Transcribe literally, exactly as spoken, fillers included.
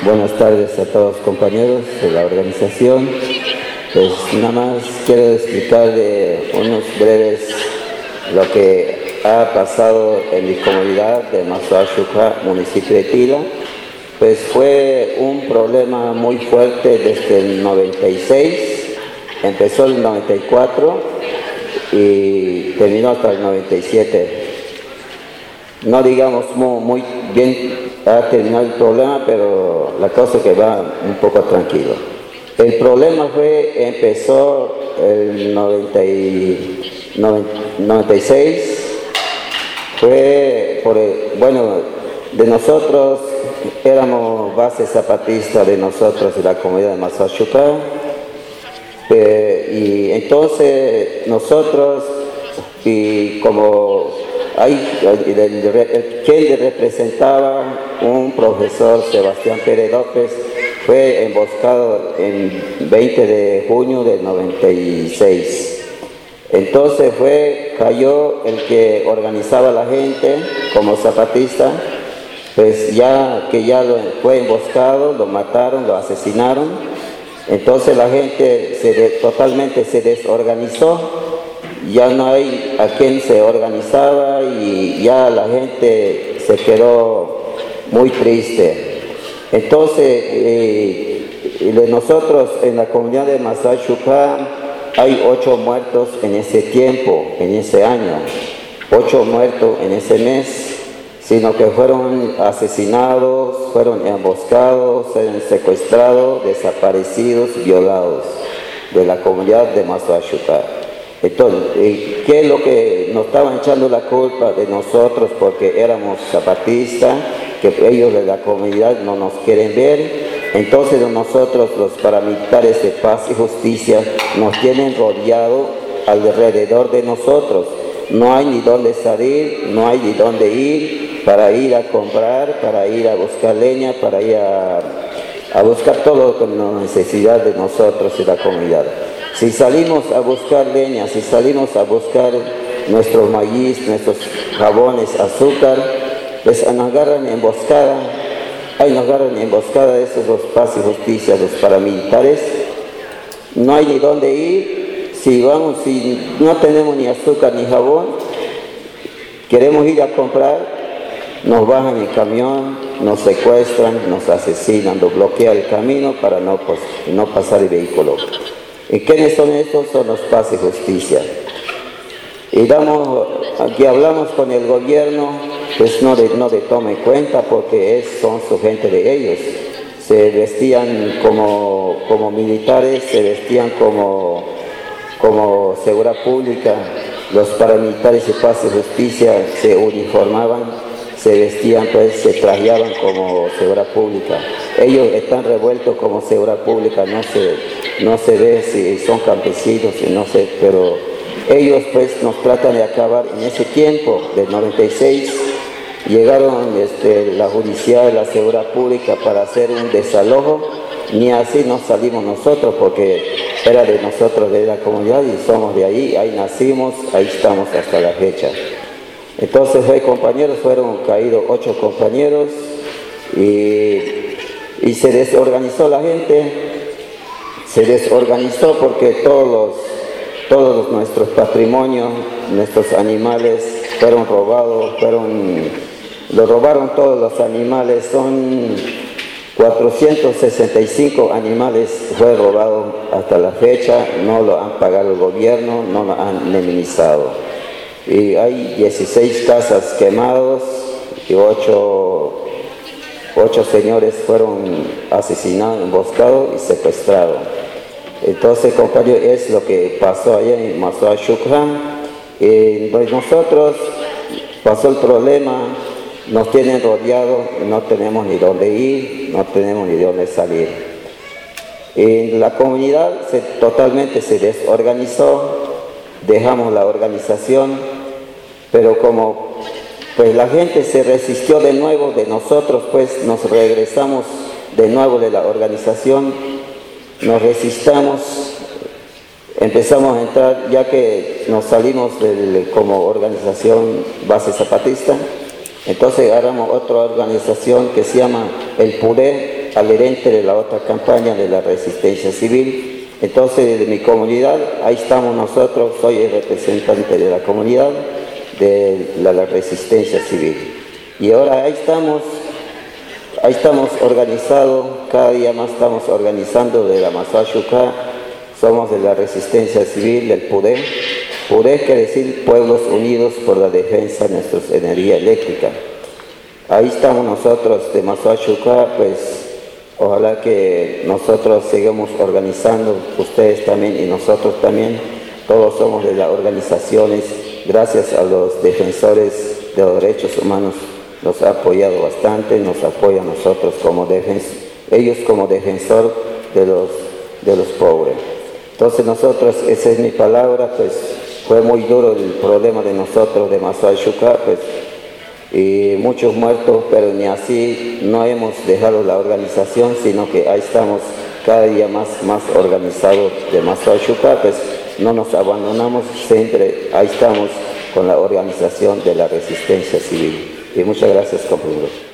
Buenas tardes a todos los compañeros de la organización. Pues nada más quiero explicar de unos breves lo que ha pasado en mi comunidad de Mazahuashuca, municipio de Tila. Pues fue un problema muy fuerte desde el noventa y seis, empezó el noventa y cuatro y terminó hasta el noventa y siete. No digamos muy, muy bien ha terminado el problema, pero la cosa que va un poco tranquilo. El problema fue, empezó el noventa y, noventa y seis, fue por el, bueno, de nosotros éramos base zapatista de nosotros de la comunidad de Mazahuashuca, eh, y entonces nosotros, y como hay, el, el, el, quien le representaba, un profesor Sebastián Pérez López, fue emboscado en veinte de junio del noventa y seis. Entonces fue, cayó el que organizaba a la gente como zapatista, pues ya que ya lo, fue emboscado, lo mataron, lo asesinaron. Entonces la gente se de, totalmente se desorganizó. Ya no hay a quien se organizaba y ya la gente se quedó muy triste. Entonces, eh, de nosotros en la comunidad de Mazahuashuca hay ocho muertos en ese tiempo, en ese año, ocho muertos en ese mes, sino que fueron asesinados, fueron emboscados, fueron secuestrados, desaparecidos, violados de la comunidad de Mazahuashuca. Entonces, ¿qué es lo que nos estaban echando la culpa de nosotros porque éramos zapatistas, que ellos de la comunidad no nos quieren ver? Entonces nosotros, los paramilitares de Paz y Justicia, nos tienen rodeado alrededor de nosotros. No hay ni dónde salir, no hay ni dónde ir para ir a comprar, para ir a buscar leña, para ir a, a buscar todo con la necesidad de nosotros y la comunidad. Si salimos a buscar leña, si salimos a buscar nuestro maíz, nuestros jabones, azúcar, pues nos agarran emboscada, ahí nos agarran emboscada esos los Paz y Justicia, los paramilitares. No hay ni dónde ir, si vamos, si no tenemos ni azúcar ni jabón, queremos ir a comprar, nos bajan el camión, nos secuestran, nos asesinan, nos bloquean el camino para no, pues, no pasar el vehículo. ¿Y quiénes son estos? Son los Paz y Justicia. Y damos, aquí hablamos con el gobierno, pues no de, no de tome cuenta porque es, son su gente de ellos. Se vestían como, como militares, se vestían como, como seguridad pública. Los paramilitares de Paz y Justicia se uniformaban, se vestían, pues se trajeaban como seguridad pública. Ellos están revueltos como seguridad pública, no se... No se ve si son campesinos, no sé, pero ellos pues nos tratan de acabar. En ese tiempo, del noventa y seis, llegaron este, la judicial, la seguridad pública para hacer un desalojo, ni así nos salimos nosotros, porque era de nosotros, de la comunidad, y somos de ahí, ahí nacimos, ahí estamos hasta la fecha. Entonces, hey, compañeros, fueron caídos ocho compañeros, y, y se desorganizó la gente. Se desorganizó porque todos, los, todos nuestros patrimonios, nuestros animales fueron robados, fueron, lo robaron todos los animales, son cuatrocientos sesenta y cinco animales fue robado hasta la fecha, no lo han pagado el gobierno, no lo han indemnizado. Y hay dieciséis casas quemadas y ocho, ocho señores fueron asesinados, emboscados y secuestrados. Entonces, compañeros, es lo que pasó allá en Mazahuashuca. Eh, nosotros pasó el problema, nos tienen rodeados, no tenemos ni dónde ir, no tenemos ni dónde salir. En la comunidad se, totalmente se desorganizó, dejamos la organización, pero como pues la gente se resistió de nuevo de nosotros, pues nos regresamos de nuevo de la organización. Nos resistamos, empezamos a entrar, ya que nos salimos del, como organización base zapatista, entonces agarramos otra organización que se llama el P U D E, adherente de la otra campaña de la resistencia civil. Entonces, de mi comunidad, ahí estamos nosotros, soy el representante de la comunidad de la, la resistencia civil. Y ahora ahí estamos, ahí estamos organizados, cada día más estamos organizando de la Mazuashuca, somos de la resistencia civil, del P U D E. P U D E quiere decir Pueblos Unidos por la Defensa de nuestra energía eléctrica. Ahí estamos nosotros de Mazuashuca, pues ojalá que nosotros sigamos organizando, ustedes también y nosotros también, todos somos de las organizaciones, gracias a los defensores de los derechos humanos, nos ha apoyado bastante, nos apoya a nosotros como defensores, ellos como defensor de los, de los pobres. Entonces nosotros, esa es mi palabra, pues fue muy duro el problema de nosotros de Mazuashuca, pues, y muchos muertos, pero ni así no hemos dejado la organización, sino que ahí estamos cada día más, más organizados de Mazuashuca, pues no nos abandonamos, siempre ahí estamos con la organización de la resistencia civil. Y muchas gracias, compañeros.